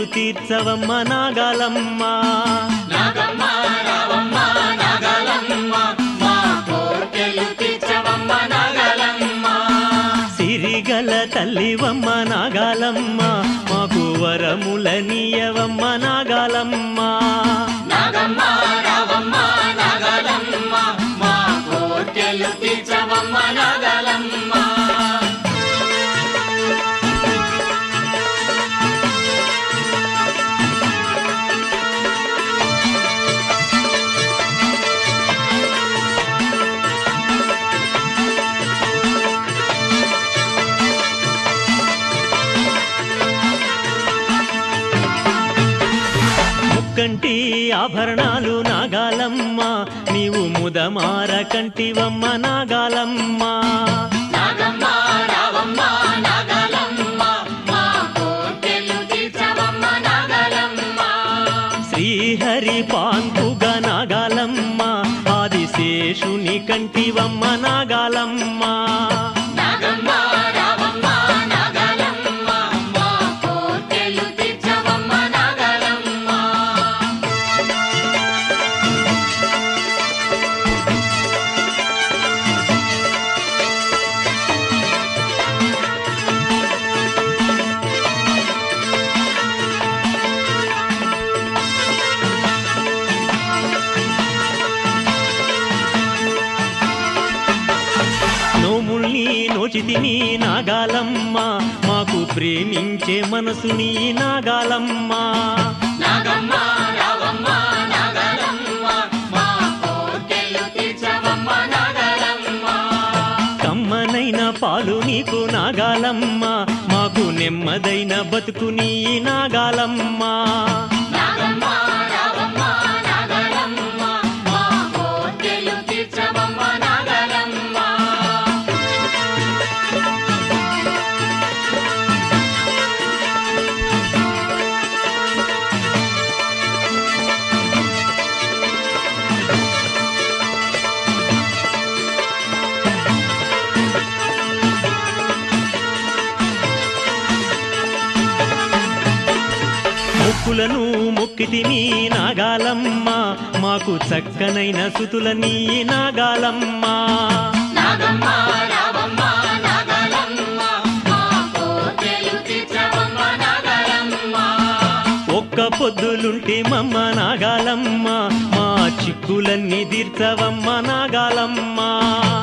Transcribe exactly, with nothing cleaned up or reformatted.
తీర్చవమ్మ నాగాలమ్మ నాగమ్మ రావమ్మ నాగాలమ్మ మా కోర్కెలు తీర్చవమ్మ నాగాలమ్మ సిరిగల తల్లివమ్మ నాగాలమ్మ మాకు వరములనీయవమ్మ నాగాలమ్మ నాగమ్మ రావమ్మ నాగాలమ్మ మా కోర్కెలు తీర్చవమ్మ నాగాలమ్మ కంటి ఆభరణాలు నాగాలమ్మ నీవు ముదమార కంటివమ్మ నాగాలమ్మ నాగమ్మ రావమ్మ నాగాలమ్మ మా కోర్కెలు తీర్చవమ్మ నాగాలమ్మ శ్రీహరి పాంతుగ నాగాలమ్మ ఆదిశేషుని కంటివమ్మ నాగాలమ్మ నాగమ్మ రావమ్మ నాగాలమ్మ మా కోర్కెలు తీర్చవమ్మ నాగాలమ్మ నోముల్ని నోచితిని నాగాలమ్మ మాకు ప్రేమించే మనసుని నాగాలమ్మ నాగమ్మ రావమ్మ నాగాలమ్మ మా కోర్కెలు తీర్చవమ్మ నాగాలమ్మ కమ్మనైన పాలు నీకు నాగాలమ్మ మాకు నెమ్మదైన బతుకుని నాగాలమ్మ నాగమ్మ రావమ్మ నాగాలమ్మ మా కోర్కెలు తీర్చవమ్మ నాగాలమ్మ మొక్కులను మొక్కితిని నాగాలమ్మ మాకు చక్కనైన సుతులని నాగాలమ్మ నాగమ్మ రావమ్మ నాగాలమ్మ మా కోర్కెలు తీర్చవమ్మ నాగాలమ్మ ఒక్క పొద్దులుంటే మమ్మ నాగాలమ్మ మా చిక్కులన్నీ తీర్చవమ్మ నాగాలమ్మ